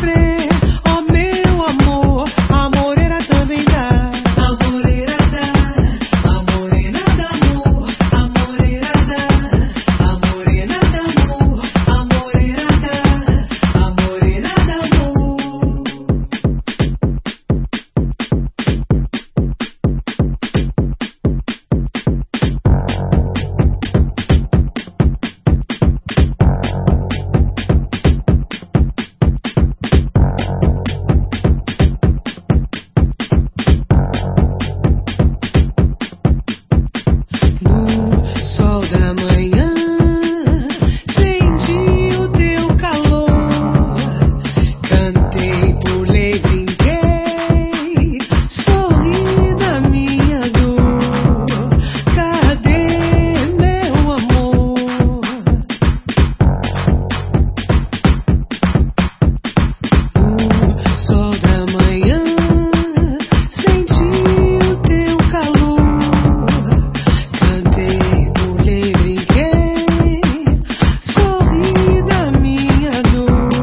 sofrer. Oh meu amor, a morena também dá. A morena dá, a morena dá amor, a morena dá. A morena dá amor, a morena dá, a morena dá amor. No sol da manhã, senti o teu calor. Cantei, pulei, brinquei, sorri da minha dor. Cadê meu amor? No sol da manhã, senti o teu calor. Cantei, pulei, brinquei, sorri da minha dor.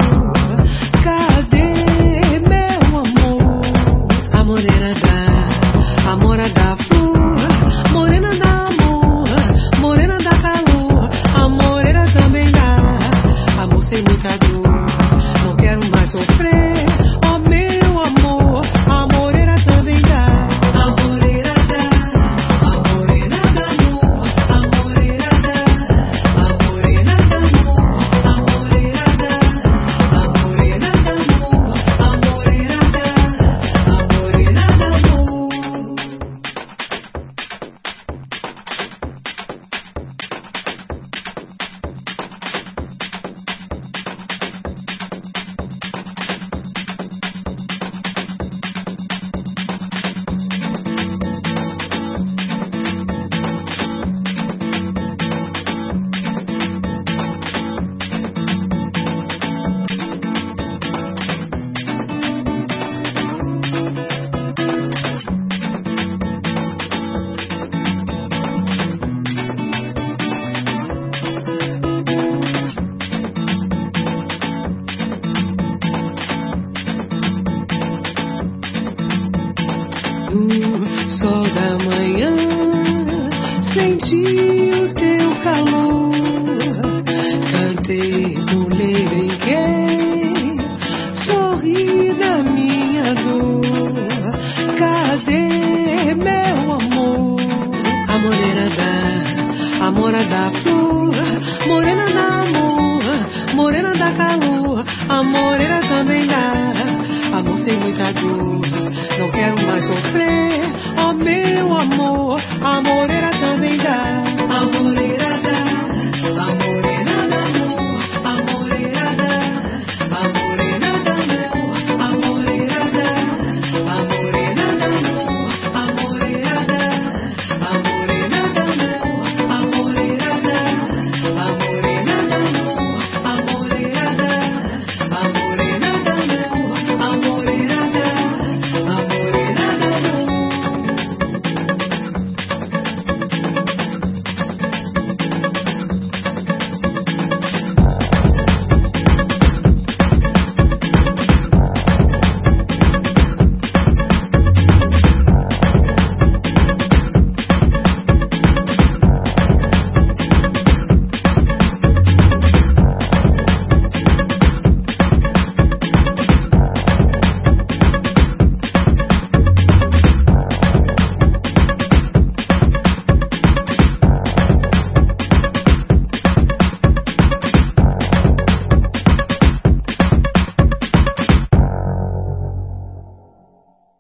Cadê meu amor? A morena dá, a mora dá flor. Morena dá amor, morena dá calor. A morena também dá amor sem muita dor. Não quero mais sofrer. Oh meu amor, a morena também dá. A morena dá, a morena dá amor, a morena dá. A morena dá amor, a morena dá. A morena dá amor, a morena dá. A morena dá amor. No